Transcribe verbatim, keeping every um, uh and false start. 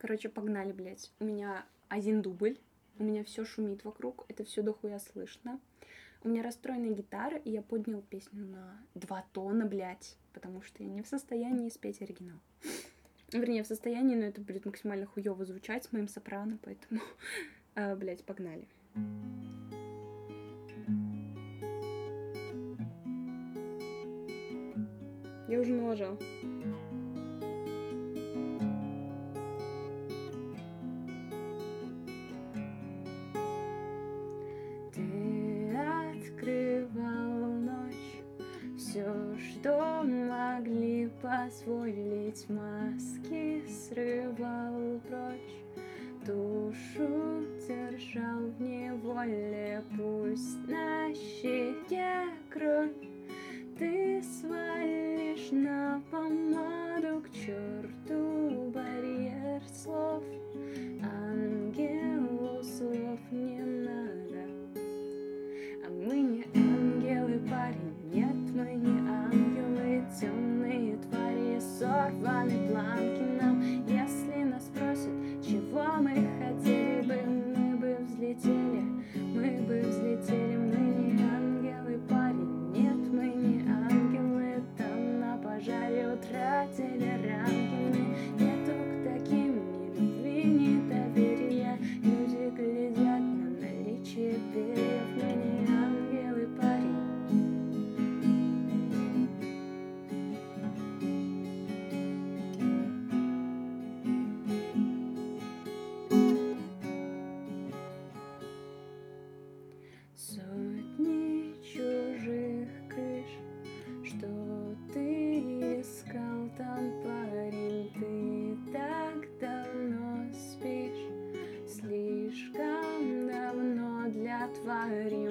Короче, погнали, блядь. У меня один дубль, у меня все шумит вокруг, это все дохуя слышно. У меня расстроенная гитара, и я поднял песню на два тона, блядь, потому что я не в состоянии спеть оригинал. Вернее, в состоянии, но это будет максимально хуёво звучать с моим сопрано, поэтому, а, блядь, погнали. Я уже налажал. Ты открывал ночь, все, что могли позволить, маски срывал прочь, душу держал в неволе, пусть на щеке кровь. Ты свалишь на помаду, к черту барьер слов. Ангелу слов не надо, а мы не ангелы, парень, нет, мы не ангелы. Темные твари, сорваны планки нам. Если нас спросят, чего мы хотели бы, мы бы взлетели, мы бы взлетели. Мы не ангелы, парень, нет, мы не ангелы. Там на пожаре утратили рамки мы. Нету к таким ни любви, ни доверия. Люди глядят на наличие перьев. Мы не ангелы, парень. Сотни чужих крыш, что ты искал там, парень? Ты так давно спишь, слишком давно для твари.